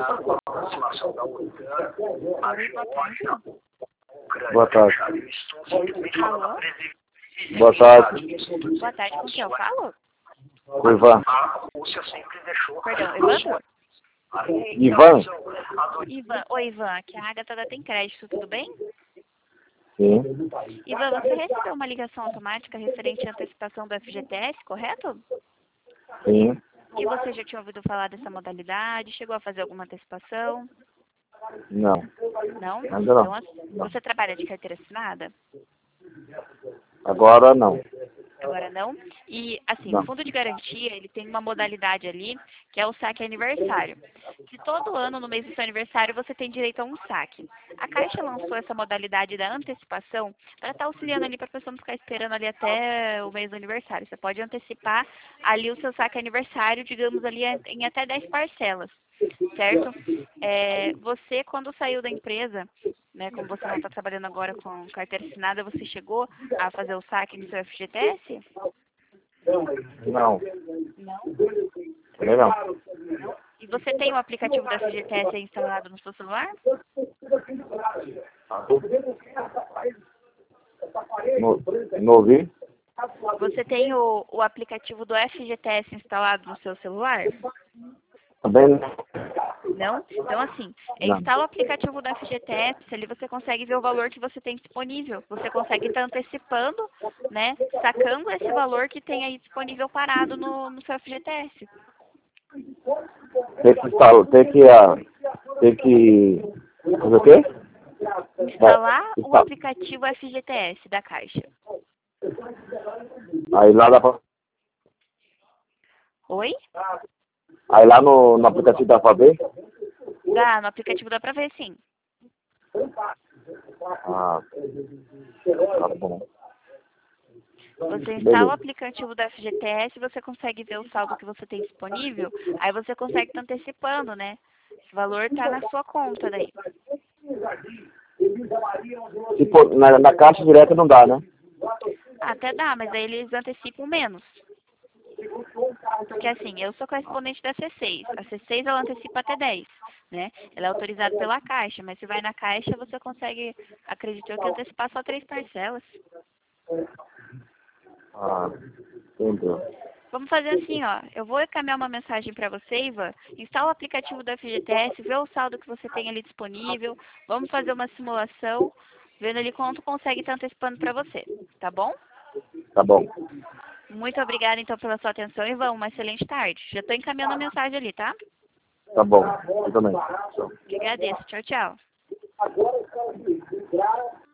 aproximação da OTAN, a Geórgia, Boa tarde. Alô? Boa tarde. Boa tarde, com quem eu falo? O Ivan. A Rússia sempre deixou... Perdão, Evandro? Ivan? Ivan, oi Ivan, aqui é a Agatha da Tem Crédito, tudo bem? Sim. Ivan, você recebeu uma ligação automática referente à antecipação do FGTS, correto? Sim. E você já tinha ouvido falar dessa modalidade? Chegou a fazer alguma antecipação? Não. Não? Ainda não. Então, você trabalha de carteira assinada? Agora não. Agora não. E, assim, Não. o fundo de garantia, ele tem uma modalidade ali, que é o saque aniversário. Que todo ano, no mês do seu aniversário, você tem direito a um saque. A Caixa lançou essa modalidade da antecipação para estar auxiliando ali para a pessoa não ficar esperando ali até o mês do aniversário. Você pode antecipar ali o seu saque aniversário, digamos ali, em até 10 parcelas. Certo? Você, quando saiu da empresa, né, como você não está trabalhando agora com carteira assinada, você chegou a fazer o saque no seu FGTS? Não. Não? Também não. Não? E você tem o aplicativo da FGTS aí instalado no seu celular? Não ouvi? Você tem o aplicativo do FGTS instalado no seu celular? Também não. Não? Então, assim, Não. instala o aplicativo do FGTS, ali você consegue ver o valor que você tem disponível. Você consegue estar antecipando, né, sacando esse valor que tem aí disponível parado no seu FGTS. Tem que instalar, tem que fazer o quê? Instalar o aplicativo FGTS da Caixa. Aí lá dá pra... Oi? Aí lá no aplicativo dá pra ver? Dá, no aplicativo dá pra ver, sim. Ah, tá bom. Você instala o aplicativo da FGTS, você consegue ver o saldo que você tem disponível, aí você consegue estar antecipando, né? Esse valor tá na sua conta daí. Se for na caixa direta não dá, né? Até dá, mas aí eles antecipam menos. Porque assim, eu sou correspondente da C6. A C6 ela antecipa até 10, né? Ela é autorizada pela Caixa, mas se vai na Caixa você consegue, acredito eu, que antecipar só 3 parcelas. Ah, entendeu. Vamos fazer assim, ó. Eu vou encaminhar uma mensagem para você, Ivan. Instala o aplicativo da FGTS, vê o saldo que você tem ali disponível. Vamos fazer uma simulação, vendo ali quanto consegue estar antecipando para você. Tá bom? Tá bom. Muito obrigada, então, pela sua atenção, Ivan. Uma excelente tarde. Já estou encaminhando a mensagem ali, tá? Tá bom. Eu também. Eu agradeço. Tchau, tchau.